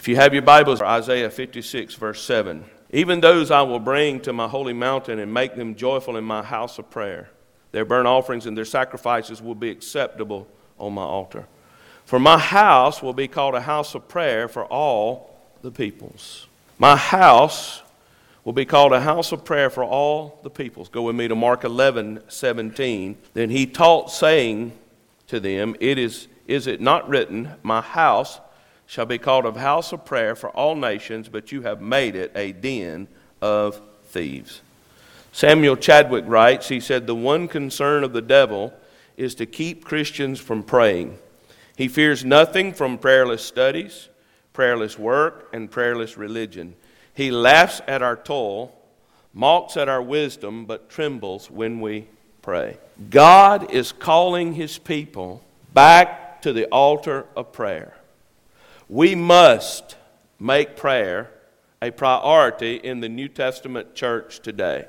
If you have your Bibles, Isaiah 56, verse 7. Even those I will bring to my holy mountain and make them joyful in my house of prayer. Their burnt offerings and their sacrifices will be acceptable on my altar. For my house will be called a house of prayer for all the peoples. My house will be called a house of prayer for all the peoples. Go with me to Mark 11:17. Then he taught, saying to them, is it not written, my house shall be called a house of prayer for all nations, but you have made it a den of thieves. Samuel Chadwick writes, he said, the one concern of the devil is to keep Christians from praying. He fears nothing from prayerless studies, prayerless work, and prayerless religion. He laughs at our toil, mocks at our wisdom, but trembles when we pray. God is calling his people back to the altar of prayer. We must make prayer a priority in the New Testament church today.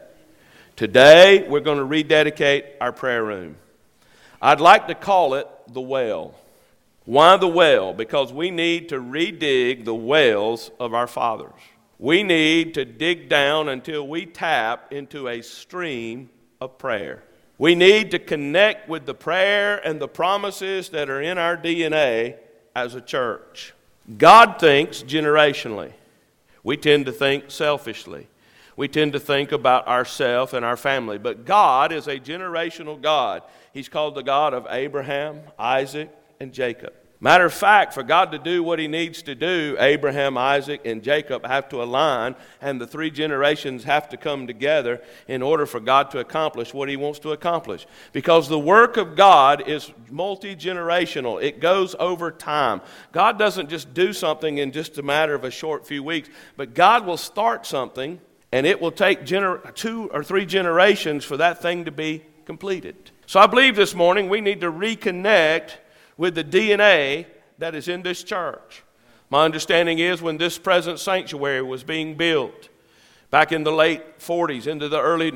Today, we're going to rededicate our prayer room. I'd like to call it the well. Why the well? Because we need to redig the wells of our fathers. We need to dig down until we tap into a stream of prayer. We need to connect with the prayer and the promises that are in our DNA as a church. God thinks generationally. We tend to think selfishly. We tend to think about ourselves and our family. But God is a generational God. He's called the God of Abraham, Isaac, and Jacob. Matter of fact, for God to do what he needs to do, Abraham, Isaac, and Jacob have to align, and the three generations have to come together in order for God to accomplish what he wants to accomplish. Because the work of God is multi-generational. It goes over time. God doesn't just do something in just a matter of a short few weeks, but God will start something, and it will take 2 or 3 generations for that thing to be completed. So I believe this morning we need to reconnect with the DNA that is in this church. My understanding is when this present sanctuary was being built, back in the late 40s, into the early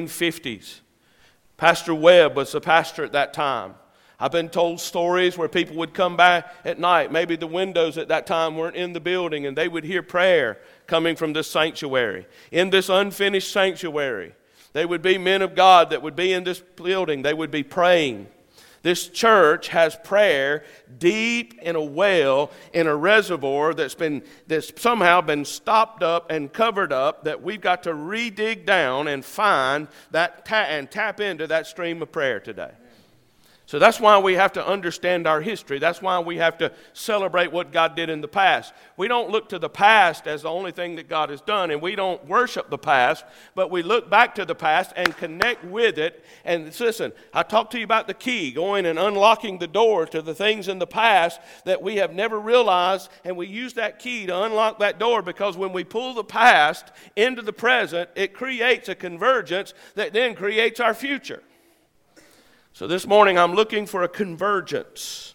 1950s, Pastor Webb was the pastor at that time. I've been told stories where people would come back at night. Maybe the windows at that time weren't in the building, and they would hear prayer coming from this sanctuary. In this unfinished sanctuary, they would be men of God that would be in this building. They would be praying. This church has prayer deep in a well, in a reservoir that's somehow been stopped up and covered up, that we've got to redig down and find that and tap into that stream of prayer today. So that's why we have to understand our history. That's why we have to celebrate what God did in the past. We don't look to the past as the only thing that God has done, and we don't worship the past, but we look back to the past and connect with it. And listen, I talked to you about the key, going and unlocking the door to the things in the past that we have never realized, and we use that key to unlock that door, because when we pull the past into the present, it creates a convergence that then creates our future. So this morning I'm looking for a convergence.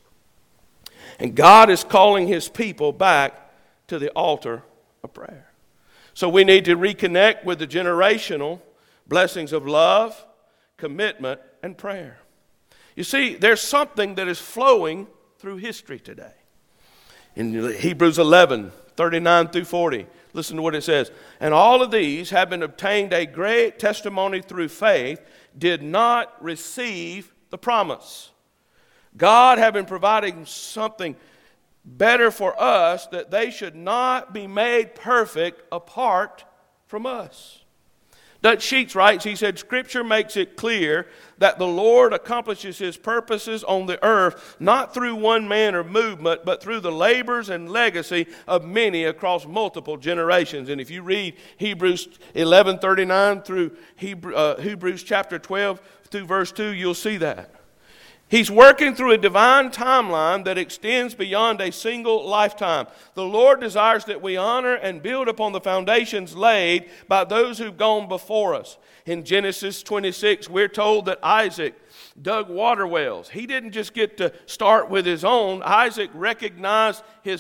And God is calling his people back to the altar of prayer. So we need to reconnect with the generational blessings of love, commitment, and prayer. You see, there's something that is flowing through history today. In Hebrews 11, 39 through 40, listen to what it says. And all of these, having obtained a great testimony through faith, did not receive the promise. God having provided something better for us, that they should not be made perfect apart from us. Dutch Sheets writes, he said, Scripture makes it clear that the Lord accomplishes his purposes on the earth not through one man or movement, but through the labors and legacy of many across multiple generations. And if you read Hebrews 11:39 through Hebrews chapter 12 through verse 2, you'll see that. He's working through a divine timeline that extends beyond a single lifetime. The Lord desires that we honor and build upon the foundations laid by those who've gone before us. In Genesis 26, we're told that Isaac dug water wells. He didn't just get to start with his own. Isaac recognized his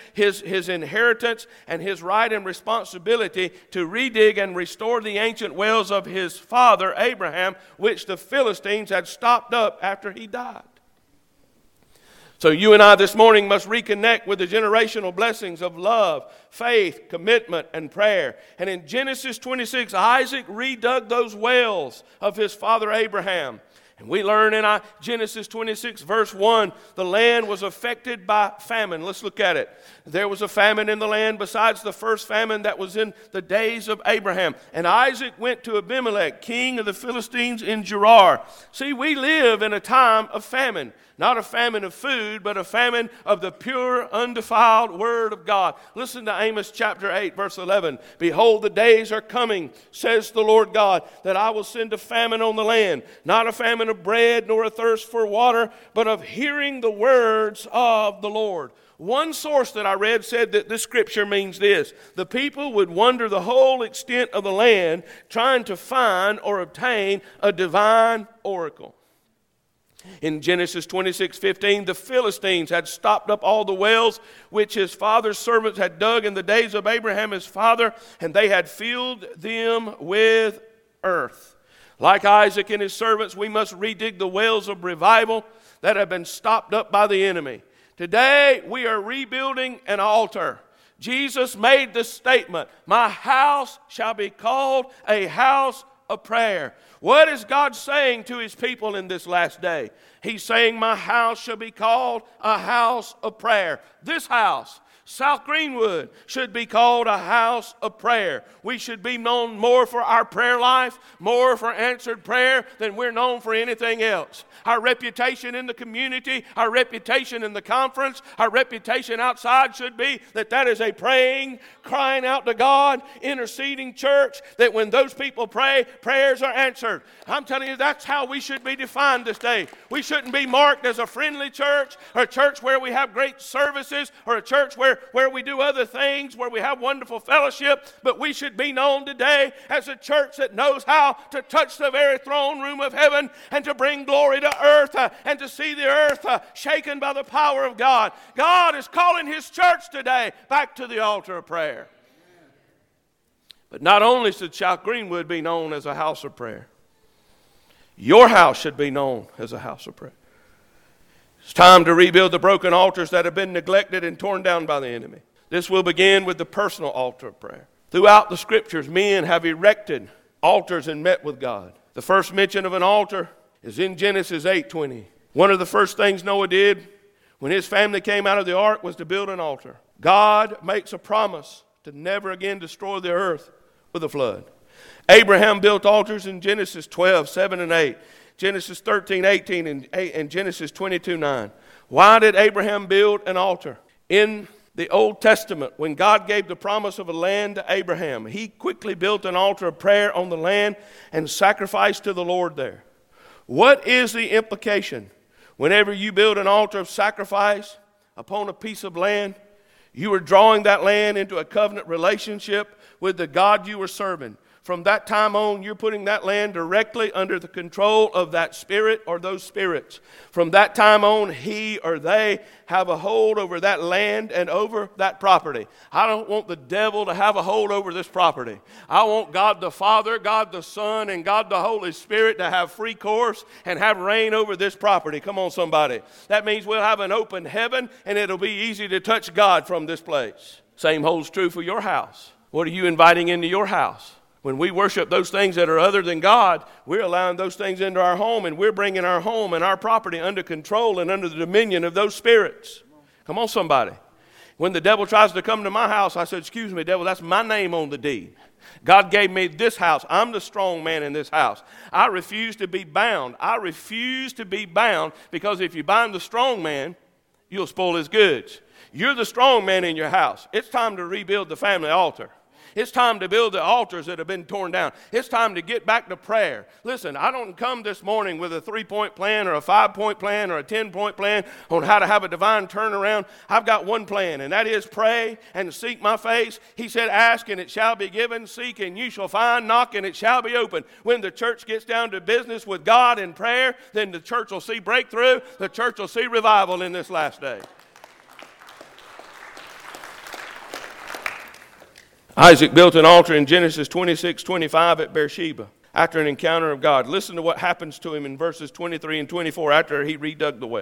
inheritance and his right and responsibility to redig and restore the ancient wells of his father Abraham, which the Philistines had stopped up after he died. So you and I this morning must reconnect with the generational blessings of love, faith, commitment, and prayer. And in Genesis 26, Isaac redug those wells of his father Abraham. And we learn in Genesis 26, verse 1, the land was affected by famine. Let's look at it. There was a famine in the land besides the first famine that was in the days of Abraham. And Isaac went to Abimelech, king of the Philistines in Gerar. See, we live in a time of famine. Not a famine of food, but a famine of the pure, undefiled Word of God. Listen to Amos chapter 8, verse 11. Behold, the days are coming, says the Lord God, that I will send a famine on the land. Not a famine of bread, nor a thirst for water, but of hearing the words of the Lord. One source that I read said that this scripture means this. The people would wander the whole extent of the land trying to find or obtain a divine oracle. In Genesis 26:15, the Philistines had stopped up all the wells which his father's servants had dug in the days of Abraham his father, and they had filled them with earth. Like Isaac and his servants, we must redig the wells of revival that have been stopped up by the enemy. Today, we are rebuilding an altar. Jesus made the statement, my house shall be called a house of prayer. What is God saying to his people in this last day? He's saying, my house shall be called a house of prayer. This house, South Greenwood, should be called a house of prayer. We should be known more for our prayer life, more for answered prayer than we're known for anything else. Our reputation in the community, our reputation in the conference, our reputation outside should be that is a praying, crying out to God, interceding church, that when those people pray, prayers are answered. I'm telling you, that's how we should be defined this day. We shouldn't be marked as a friendly church, or a church where we have great services, or a church where we do other things, where we have wonderful fellowship, but we should be known today as a church that knows how to touch the very throne room of heaven and to bring glory to earth and to see the earth shaken by the power of God. God is calling his church today back to the altar of prayer. But not only should South Greenwood be known as a house of prayer, your house should be known as a house of prayer. It's time to rebuild the broken altars that have been neglected and torn down by the enemy. This will begin with the personal altar of prayer. Throughout the scriptures, men have erected altars and met with God. The first mention of an altar is in Genesis 8:20. One of the first things Noah did when his family came out of the ark was to build an altar. God makes a promise to never again destroy the earth with a flood. Abraham built altars in Genesis 12:7 and 8. Genesis 13:18 and Genesis 22:9. Why did Abraham build an altar? In the Old Testament, when God gave the promise of a land to Abraham, he quickly built an altar of prayer on the land and sacrificed to the Lord there. What is the implication? Whenever you build an altar of sacrifice upon a piece of land, you are drawing that land into a covenant relationship with the God you are serving. From that time on, you're putting that land directly under the control of that spirit or those spirits. From that time on, he or they have a hold over that land and over that property. I don't want the devil to have a hold over this property. I want God the Father, God the Son, and God the Holy Spirit to have free course and have reign over this property. Come on, somebody. That means we'll have an open heaven, and it'll be easy to touch God from this place. Same holds true for your house. What are you inviting into your house? When we worship those things that are other than God, we're allowing those things into our home, and we're bringing our home and our property under control and under the dominion of those spirits. Come on, somebody. When the devil tries to come to my house, I said, excuse me, devil, that's my name on the deed. God gave me this house. I'm the strong man in this house. I refuse to be bound. I refuse to be bound, because if you bind the strong man, you'll spoil his goods. You're the strong man in your house. It's time to rebuild the family altar. It's time to build the altars that have been torn down. It's time to get back to prayer. Listen, I don't come this morning with a 3-point plan or a 5-point plan or a 10-point plan on how to have a divine turnaround. I've got one plan, and that is pray and seek my face. He said, ask and it shall be given, seek and you shall find, knock and it shall be open. When the church gets down to business with God in prayer, then the church will see breakthrough. The church will see revival in this last day. Isaac built an altar in Genesis 26:25 at Beersheba after an encounter of God. Listen to what happens to him in verses 23 and 24 after he redug the well.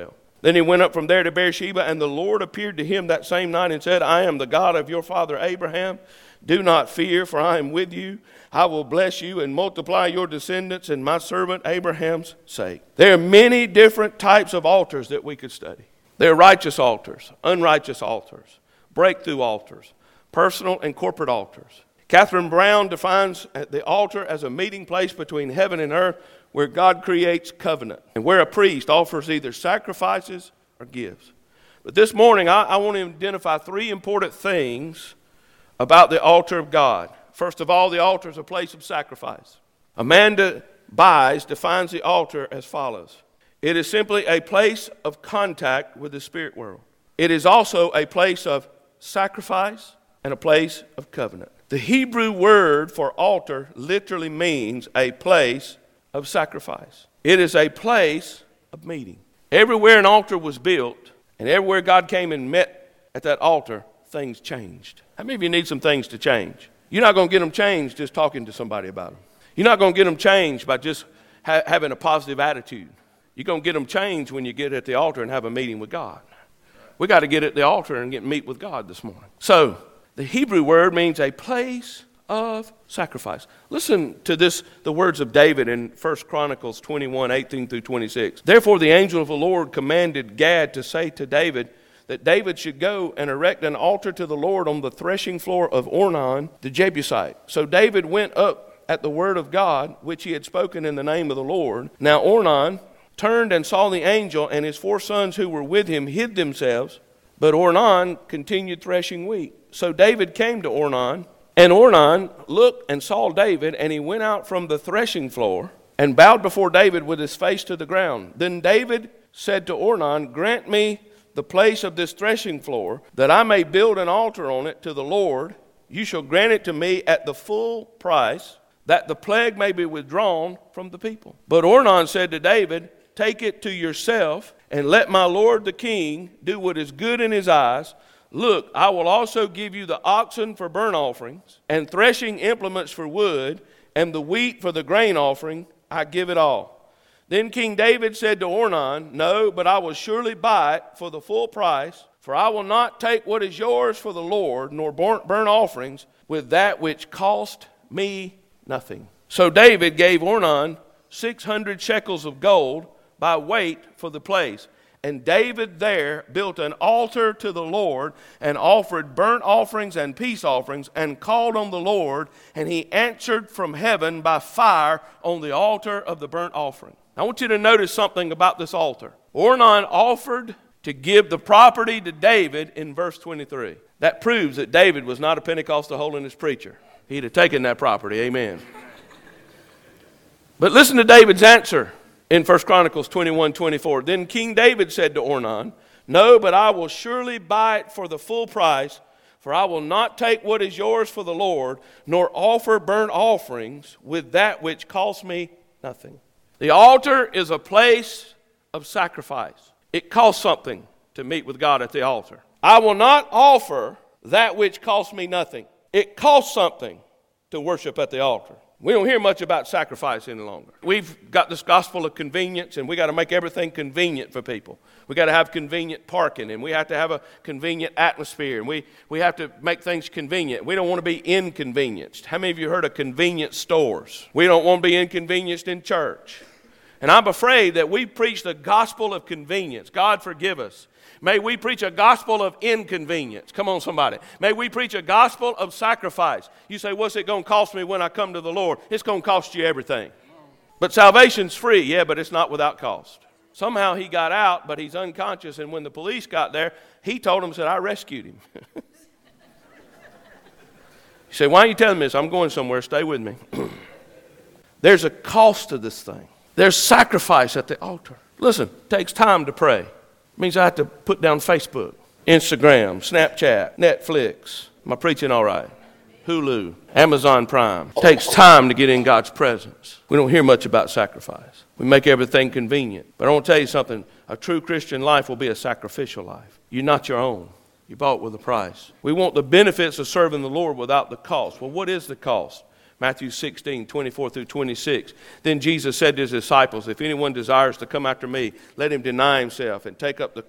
Then he went up from there to Beersheba, and the Lord appeared to him that same night and said, I am the God of your father Abraham. Do not fear, for I am with you. I will bless you and multiply your descendants in my servant Abraham's sake. There are many different types of altars that we could study. There are righteous altars, unrighteous altars, breakthrough altars, personal and corporate altars. Catherine Brown defines the altar as a meeting place between heaven and earth where God creates covenant and where a priest offers either sacrifices or gives. But this morning, I want to identify three important things about the altar of God. First of all, the altar is a place of sacrifice. Amanda Byes defines the altar as follows. It is simply a place of contact with the spirit world. It is also a place of sacrifice and a place of covenant. The Hebrew word for altar literally means a place of sacrifice. It is a place of meeting. Everywhere an altar was built and everywhere God came and met at that altar, things changed. How many of you need some things to change? You're not going to get them changed just talking to somebody about them. You're not going to get them changed by just having a positive attitude. You're going to get them changed when you get at the altar and have a meeting with God. We got to get at the altar and meet with God this morning. So, the Hebrew word means a place of sacrifice. Listen to the words of David in 1 Chronicles 21, 18 through 26. Therefore the angel of the Lord commanded Gad to say to David that David should go and erect an altar to the Lord on the threshing floor of Ornan the Jebusite. So David went up at the word of God, which he had spoken in the name of the Lord. Now Ornan turned and saw the angel, and his 4 sons who were with him hid themselves, but Ornan continued threshing wheat. So David came to Ornan, and Ornan looked and saw David, and he went out from the threshing floor and bowed before David with his face to the ground. Then David said to Ornan, grant me the place of this threshing floor, that I may build an altar on it to the Lord. You shall grant it to me at the full price, that the plague may be withdrawn from the people. But Ornan said to David, take it to yourself, and let my lord the king do what is good in his eyes. Look, I will also give you the oxen for burnt offerings, and threshing implements for wood, and the wheat for the grain offering. I give it all. Then King David said to Ornan, no, but I will surely buy it for the full price, for I will not take what is yours for the Lord, nor burnt offerings with that which cost me nothing. So David gave Ornan 600 shekels of gold by weight for the place. And David there built an altar to the Lord and offered burnt offerings and peace offerings and called on the Lord, and he answered from heaven by fire on the altar of the burnt offering. I want you to notice something about this altar. Ornan offered to give the property to David in verse 23. That proves that David was not a Pentecostal holiness preacher. He'd have taken that property, amen. But listen to David's answer. In 1 Chronicles 21, 24, then King David said to Ornan, no, but I will surely buy it for the full price, for I will not take what is yours for the Lord, nor offer burnt offerings with that which costs me nothing. The altar is a place of sacrifice. It costs something to meet with God at the altar. I will not offer that which costs me nothing. It costs something to worship at the altar. We don't hear much about sacrifice any longer. We've got this gospel of convenience, and we got to make everything convenient for people. We got to have convenient parking, and we have to have a convenient atmosphere, and we have to make things convenient. We don't want to be inconvenienced. How many of you heard of convenience stores? We don't want to be inconvenienced in church. And I'm afraid that we preach the gospel of convenience. God forgive us. May we preach a gospel of inconvenience. Come on, somebody. May we preach a gospel of sacrifice. You say, what's it going to cost me when I come to the Lord? It's going to cost you everything. But salvation's free, yeah, but it's not without cost. Somehow he got out, but he's unconscious, and when the police got there, he told them, said, I rescued him. You say, why are you telling me this? I'm going somewhere. Stay with me. There's a cost to this thing. There's sacrifice at the altar. Listen, it takes time to pray. It means I have to put down Facebook, Instagram, Snapchat, Netflix. Am I preaching all right? Hulu, Amazon Prime. It takes time to get in God's presence. We don't hear much about sacrifice. We make everything convenient. But I want to tell you something. A true Christian life will be a sacrificial life. You're not your own. You bought with a price. We want the benefits of serving the Lord without the cost. Well, what is the cost? Matthew 16, 24 through 26. Then Jesus said to his disciples, if anyone desires to come after me, let him deny himself and take up his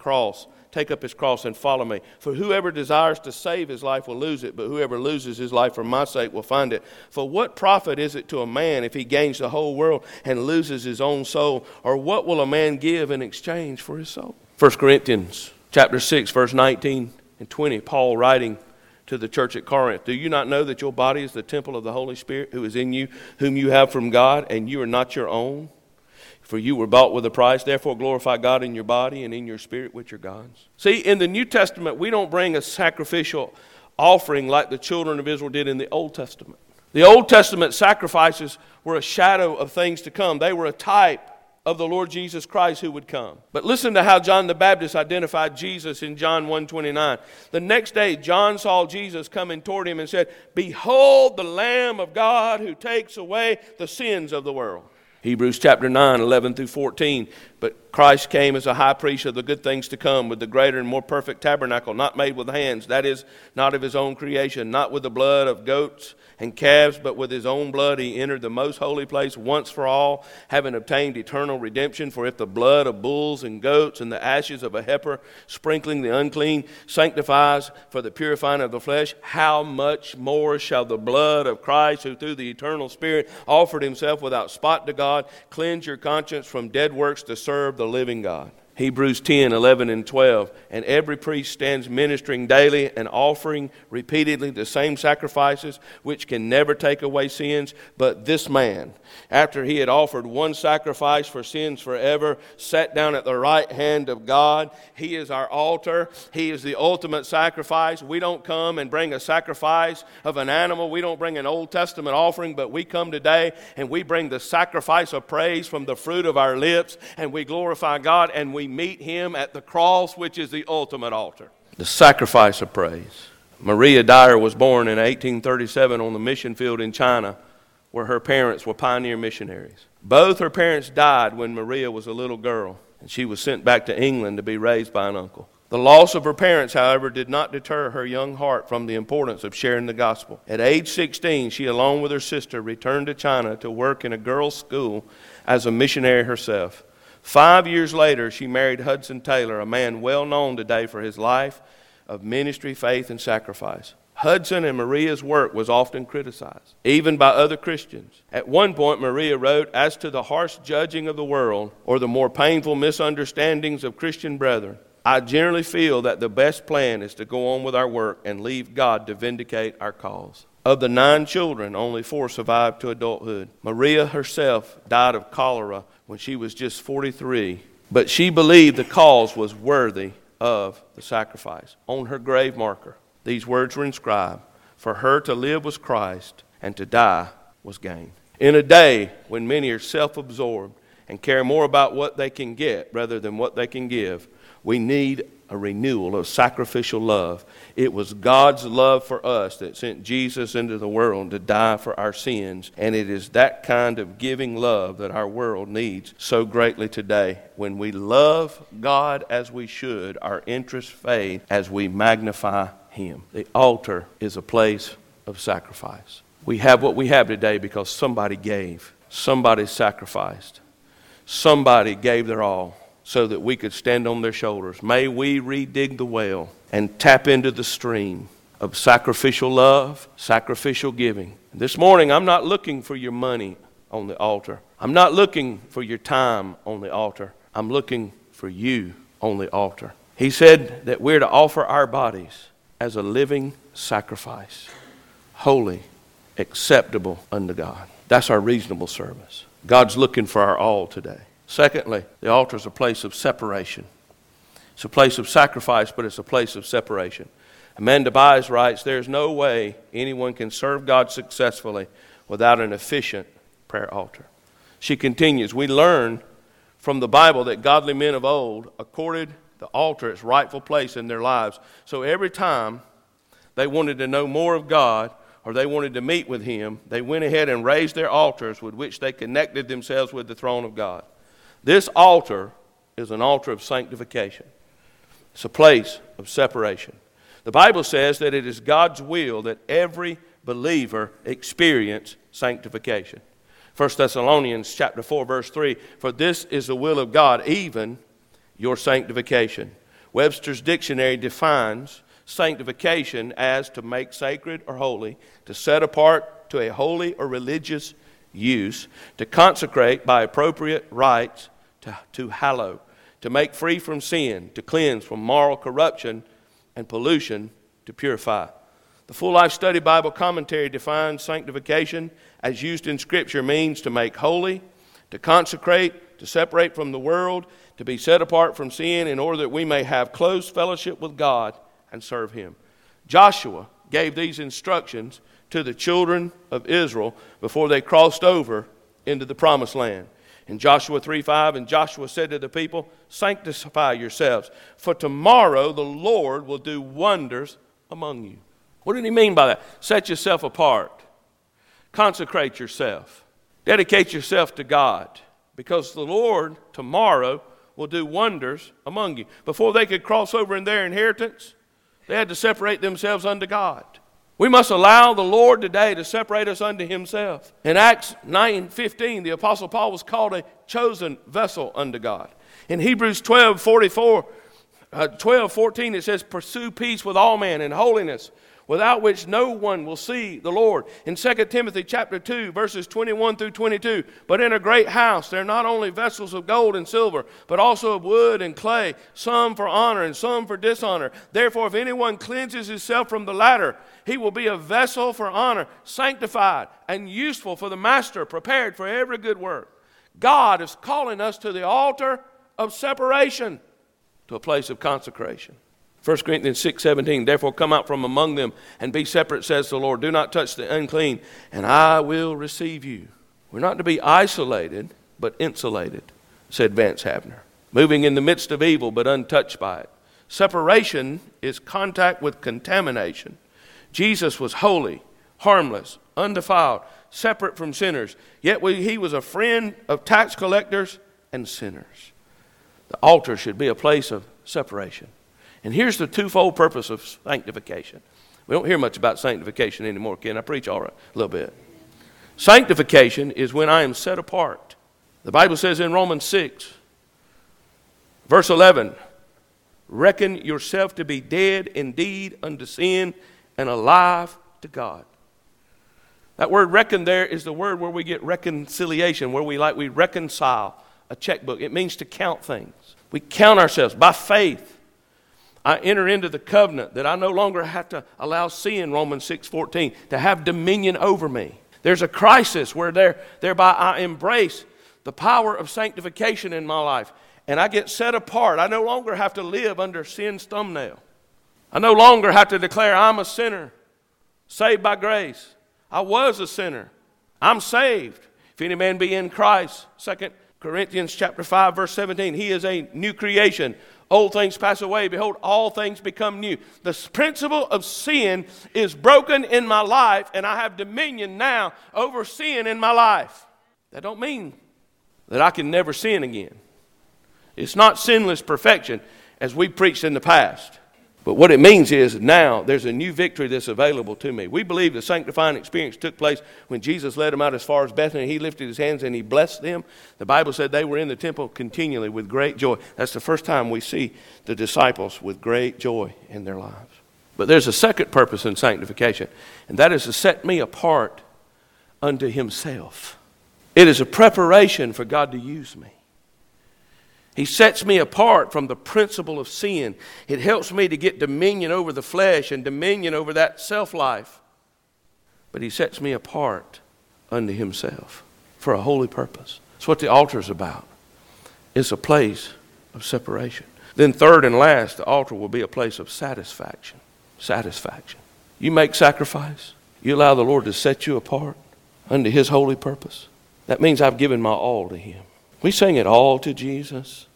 cross and follow me. For whoever desires to save his life will lose it, but whoever loses his life for my sake will find it. For what profit is it to a man if he gains the whole world and loses his own soul? Or what will a man give in exchange for his soul? 1 Corinthians chapter 6, verse 19 and 20, Paul writing to the church at Corinth, do you not know that your body is the temple of the Holy Spirit who is in you, whom you have from God, and you are not your own? For you were bought with a price. Therefore glorify God in your body and in your spirit, which are God's. See, in the New Testament, we don't bring a sacrificial offering like the children of Israel did in the Old Testament. The Old Testament sacrifices were a shadow of things to come. They were a type of the Lord Jesus Christ who would come. But listen to how John the Baptist identified Jesus in John 1:29. The next day, John saw Jesus coming toward him and said, behold the Lamb of God who takes away the sins of the world. Hebrews chapter 9, 11 through 14. But Christ came as a high priest of the good things to come with the greater and more perfect tabernacle, not made with hands, that is, not of his own creation, not with the blood of goats and calves, but with his own blood he entered the most holy place once for all, having obtained eternal redemption. For if the blood of bulls and goats and the ashes of a heifer, sprinkling the unclean, sanctifies for the purifying of the flesh, how much more shall the blood of Christ, who through the eternal Spirit offered himself without spot to God, cleanse your conscience from dead works to serve the living God. Hebrews 10, 11 and 12. And every priest stands ministering daily and offering repeatedly the same sacrifices which can never take away sins. But this man, after he had offered one sacrifice for sins forever, sat down at the right hand of God. He is our altar. He is the ultimate sacrifice. We don't come and bring a sacrifice of an animal. We don't bring an Old Testament offering, but we come today and we bring the sacrifice of praise from the fruit of our lips, and we glorify God, and we meet him at the cross, which is the ultimate altar. The sacrifice of praise. Maria Dyer was born in 1837 on the mission field in China, where her parents were pioneer missionaries. Both her parents died when Maria was a little girl, and she was sent back to England to be raised by an uncle. The loss of her parents, however, did not deter her young heart from the importance of sharing the gospel. At age 16, she, along with her sister, returned to China to work in a girls' school as a missionary herself. 5 years later, she married Hudson Taylor, a man well known today for his life of ministry, faith, and sacrifice. Hudson and Maria's work was often criticized, even by other Christians. At one point, Maria wrote, as to the harsh judging of the world or the more painful misunderstandings of Christian brethren, I generally feel that the best plan is to go on with our work and leave God to vindicate our cause. Of the 9 children, only 4 survived to adulthood. Maria herself died of cholera when she was just 43, but she believed the cause was worthy of the sacrifice. On her grave marker, these words were inscribed, for her to live was Christ, and to die was gain. In a day when many are self-absorbed and care more about what they can get rather than what they can give, we need a renewal of sacrificial love. It was God's love for us that sent Jesus into the world to die for our sins. And it is that kind of giving love that our world needs so greatly today. When we love God as we should, our interests fade as we magnify Him. The altar is a place of sacrifice. We have what we have today because somebody gave. Somebody sacrificed. Somebody gave their all so that we could stand on their shoulders. May we redig the well and tap into the stream of sacrificial love, sacrificial giving. This morning, I'm not looking for your money on the altar. I'm not looking for your time on the altar. I'm looking for you on the altar. He said that we're to offer our bodies as a living sacrifice, holy, acceptable unto God. That's our reasonable service. God's looking for our all today. Secondly, the altar is a place of separation. It's a place of sacrifice, but it's a place of separation. Amanda Byes writes, there's no way anyone can serve God successfully without an efficient prayer altar. She continues, we learn from the Bible that godly men of old accorded the altar its rightful place in their lives. So every time they wanted to know more of God or they wanted to meet with Him, they went ahead and raised their altars with which they connected themselves with the throne of God. This altar is an altar of sanctification. It's a place of separation. The Bible says that it is God's will that every believer experience sanctification. 1 Thessalonians chapter 4, verse 3, for this is the will of God, even your sanctification. Webster's dictionary defines sanctification as to make sacred or holy, to set apart to a holy or religious use, to consecrate by appropriate rites, to hallow, to make free from sin, to cleanse from moral corruption and pollution, to purify. The Full Life Study Bible Commentary defines sanctification as used in Scripture means to make holy, to consecrate, to separate from the world, to be set apart from sin in order that we may have close fellowship with God and serve Him. Joshua gave these instructions to the children of Israel before they crossed over into the Promised Land. In Joshua 3:5, and Joshua said to the people, sanctify yourselves, for tomorrow the Lord will do wonders among you. What did he mean by that? Set yourself apart. Consecrate yourself. Dedicate yourself to God, because the Lord tomorrow will do wonders among you. Before they could cross over in their inheritance, they had to separate themselves unto God. We must allow the Lord today to separate us unto Himself. In Acts 9:15, the Apostle Paul was called a chosen vessel unto God. In Hebrews 12:14, it says, pursue peace with all men and holiness, without which no one will see the Lord. In 2 Timothy chapter 2, verses 21 through 22, but in a great house there are not only vessels of gold and silver, but also of wood and clay, some for honor and some for dishonor. Therefore, if anyone cleanses himself from the latter, he will be a vessel for honor, sanctified and useful for the master, prepared for every good work. God is calling us to the altar of separation, to a place of consecration. 1 Corinthians 6:17, therefore come out from among them and be separate, says the Lord. Do not touch the unclean, and I will receive you. We're not to be isolated, but insulated, said Vance Havner. Moving in the midst of evil, but untouched by it. Separation is contact with contamination. Jesus was holy, harmless, undefiled, separate from sinners. Yet He was a friend of tax collectors and sinners. The altar should be a place of separation. And here's the twofold purpose of sanctification. We don't hear much about sanctification anymore, Ken. I preach all right a little bit. Sanctification is when I am set apart. The Bible says in Romans 6, verse 11, reckon yourself to be dead indeed unto sin and alive to God. That word reckon there is the word where we get reconciliation, where we reconcile a checkbook. It means to count things. We count ourselves by faith. I enter into the covenant that I no longer have to allow sin, Romans 6:14, to have dominion over me. There's a crisis where thereby I embrace the power of sanctification in my life. And I get set apart. I no longer have to live under sin's thumbnail. I no longer have to declare I'm a sinner, saved by grace. I was a sinner. I'm saved. If any man be in Christ, 2 Corinthians chapter 5, verse 17, he is a new creation. Old things pass away. Behold, all things become new. The principle of sin is broken in my life, and I have dominion now over sin in my life. That don't mean that I can never sin again. It's not sinless perfection as we preached in the past. But what it means is now there's a new victory that's available to me. We believe the sanctifying experience took place when Jesus led them out as far as Bethany. He lifted His hands and He blessed them. The Bible said they were in the temple continually with great joy. That's the first time we see the disciples with great joy in their lives. But there's a second purpose in sanctification, and that is to set me apart unto Himself. It is a preparation for God to use me. He sets me apart from the principle of sin. It helps me to get dominion over the flesh and dominion over that self-life. But He sets me apart unto Himself for a holy purpose. That's what the altar is about. It's a place of separation. Then third and last, the altar will be a place of satisfaction. Satisfaction. You make sacrifice. You allow the Lord to set you apart unto His holy purpose. That means I've given my all to Him. We sing it, all to Jesus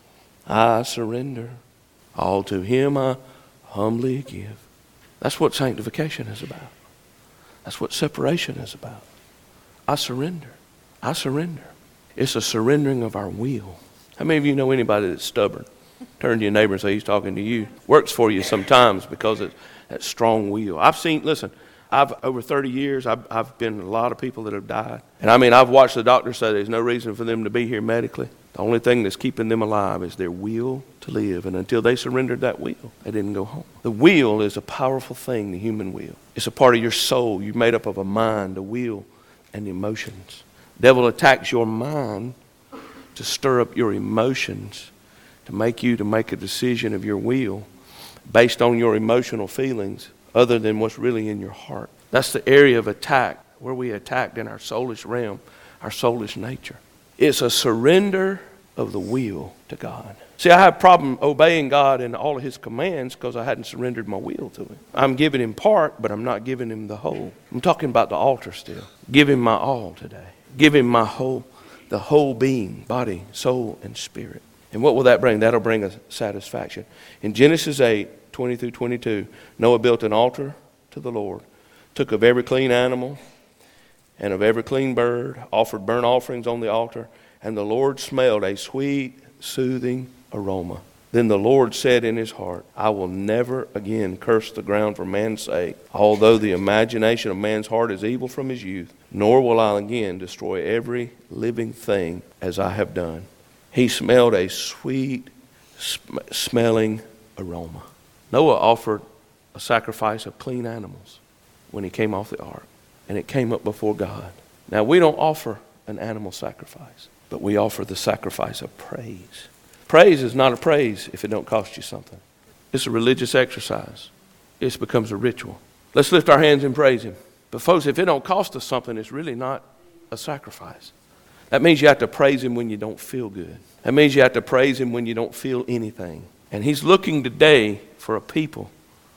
I surrender, all to Him I humbly give. That's what sanctification is about. That's what separation is about. I surrender. I surrender. It's a surrendering of our will. How many of you know anybody that's stubborn? Turn to your neighbor and say, he's talking to you. Works for you sometimes because it's that strong will. I've Over 30 years, I've been a lot of people that have died. And I mean, I've watched the doctors say there's no reason for them to be here medically. The only thing that's keeping them alive is their will to live. And until they surrendered that will, they didn't go home. The will is a powerful thing, the human will. It's a part of your soul. You're made up of a mind, a will, and emotions. The devil attacks your mind to stir up your emotions, to make you to make a decision of your will based on your emotional feelings other than what's really in your heart. That's the area of attack where we attacked in our soulish realm, our soulish nature. It's a surrender of the will to God. See, I have a problem obeying God and all of His commands because I hadn't surrendered my will to Him. I'm giving Him part, but I'm not giving Him the whole. I'm talking about the altar still. Give Him my all today. Give Him my whole, the whole being, body, soul, and spirit. And what will that bring? That'll bring us satisfaction. In Genesis 8, 20 through 22, Noah built an altar to the Lord, took of every clean animal and of every clean bird, offered burnt offerings on the altar, and the Lord smelled a sweet, soothing aroma. Then the Lord said in his heart, I will never again curse the ground for man's sake, although the imagination of man's heart is evil from his youth, nor will I again destroy every living thing as I have done. He smelled a sweet smelling aroma. Noah offered a sacrifice of clean animals when he came off the ark, and it came up before God. Now, we don't offer an animal sacrifice, but we offer the sacrifice of praise. Praise is not a praise if it don't cost you something. It's a religious exercise. It becomes a ritual. Let's lift our hands and praise Him. But folks, if it don't cost us something, it's really not a sacrifice. That means you have to praise Him when you don't feel good. That means you have to praise Him when you don't feel anything. And He's looking today for a people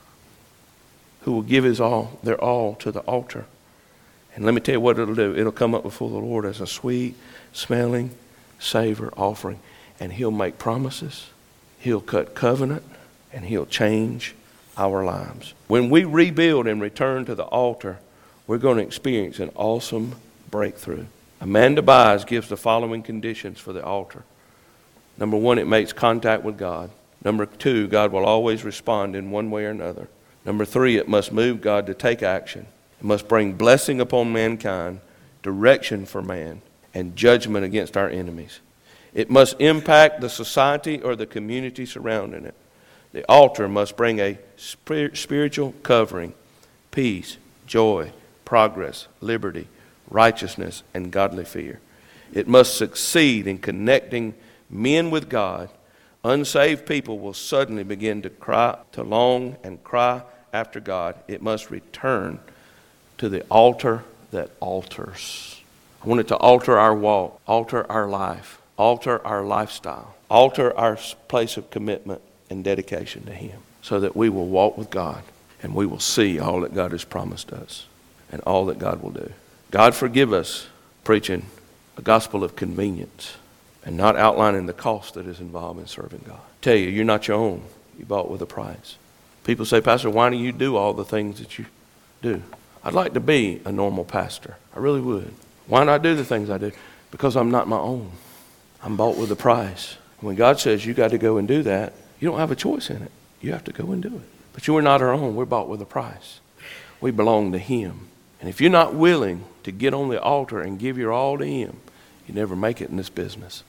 who will give their all to the altar. And let me tell you what it'll do. It'll come up before the Lord as a sweet smelling savor offering. And He'll make promises. He'll cut covenant. And He'll change our lives. When we rebuild and return to the altar, we're going to experience an awesome breakthrough. Amanda Byes gives the following conditions for the altar. Number 1, it makes contact with God. Number 2, God will always respond in one way or another. Number 3, it must move God to take action. It must bring blessing upon mankind, direction for man, and judgment against our enemies. It must impact the society or the community surrounding it. The altar must bring a spiritual covering, peace, joy, progress, liberty, righteousness, and godly fear. It must succeed in connecting men with God. Unsaved people will suddenly begin to long and cry after God. It must return to the altar that alters. I want it to alter our walk, alter our life, alter our lifestyle, alter our place of commitment and dedication to Him, so that we will walk with God and we will see all that God has promised us and all that God will do. God forgive us preaching a gospel of convenience and not outlining the cost that is involved in serving God. I tell you, you're not your own. You bought with a price. People say, Pastor, why do you do all the things that you do? I'd like to be a normal pastor. I really would. Why not do the things I do? Because I'm not my own. I'm bought with a price. When God says you got to go and do that, you don't have a choice in it. You have to go and do it. But you are not our own. We're bought with a price. We belong to Him. And if you're not willing to get on the altar and give your all to Him, you never make it in this business.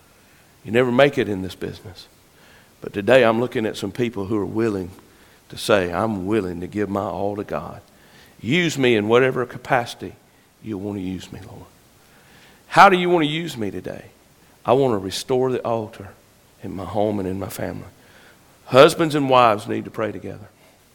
You never make it in this business. But today I'm looking at some people who are willing to say, I'm willing to give my all to God. Use me in whatever capacity you want to use me, Lord. How do you want to use me today? I want to restore the altar in my home and in my family. Husbands and wives need to pray together.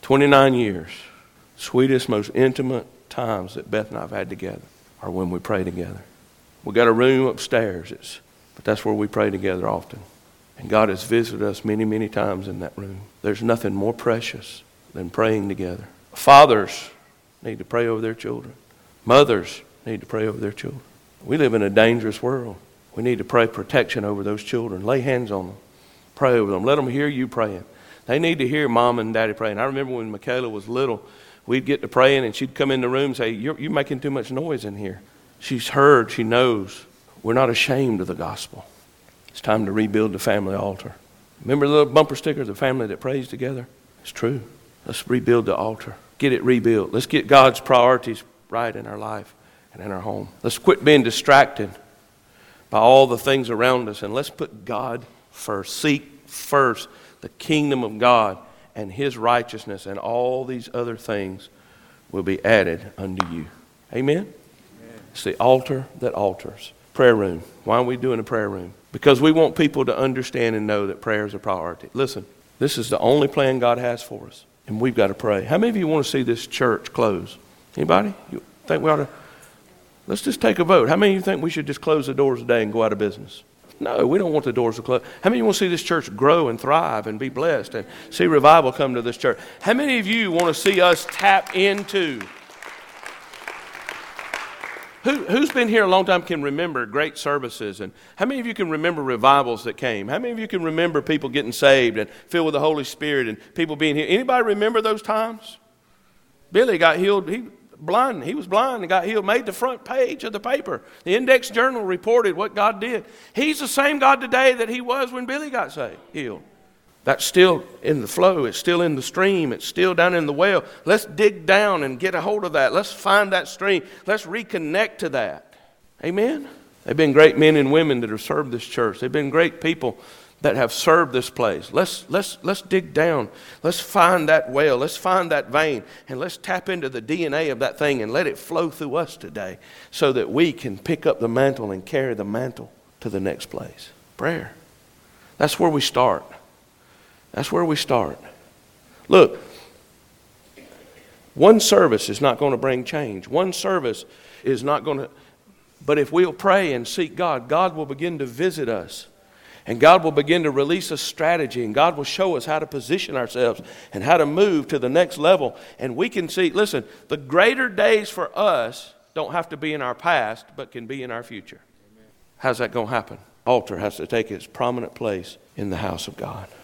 29 years, sweetest, most intimate times that Beth and I have had together are when we pray together. We got a room upstairs, but that's where we pray together often. And God has visited us many, many times in that room. There's nothing more precious than praying together. Fathers need to pray over their children. Mothers need to pray over their children. We live in a dangerous world. We need to pray protection over those children. Lay hands on them. Pray over them. Let them hear you praying. They need to hear Mom and Daddy praying. I remember when Michaela was little, we'd get to praying and she'd come in the room and say, you're making too much noise in here. She's heard, she knows. We're not ashamed of the gospel. It's time to rebuild the family altar. Remember the little bumper sticker, the family that prays together? It's true. Let's rebuild the altar. get it rebuilt. Let's get God's priorities right in our life and in our home. Let's quit being distracted by all the things around us, and let's put God first. Seek first the kingdom of God and His righteousness, and all these other things will be added unto you. Amen? It's the altar that altars. Prayer room. Why are we doing a prayer room? Because we want people to understand and know that prayer is a priority. Listen, this is the only plan God has for us, and we've got to pray. How many of you want to see this church close? Anybody? You think we ought to? Let's just take a vote. How many of you think we should just close the doors today and go out of business? No, we don't want the doors to close. How many of you want to see this church grow and thrive and be blessed and see revival come to this church? How many of you want to see us tap into? Who's been here a long time can remember great services? And how many of you can remember revivals that came? How many of you can remember people getting saved and filled with the Holy Spirit and people being healed? Anybody remember those times? Billy got healed. He was blind and got healed. Made the front page of the paper. The Index Journal reported what God did. He's the same God today that He was when Billy got healed. That's still in the flow. It's still in the stream. It's still down in the well. Let's dig down and get a hold of that. Let's find that stream. Let's reconnect to that. Amen? They've been great men and women that have served this church. They've been great people that have served this place. Let's dig down. Let's find that well. Let's find that vein. And let's tap into the DNA of that thing and let it flow through us today so that we can pick up the mantle and carry the mantle to the next place. Prayer. That's where we start. That's where we start. Look, one service is not going to bring change. One service is not going to... But if we'll pray and seek God, God will begin to visit us. And God will begin to release a strategy. And God will show us how to position ourselves and how to move to the next level. And we can see, listen, the greater days for us don't have to be in our past, but can be in our future. How's that going to happen? Altar has to take its prominent place in the house of God.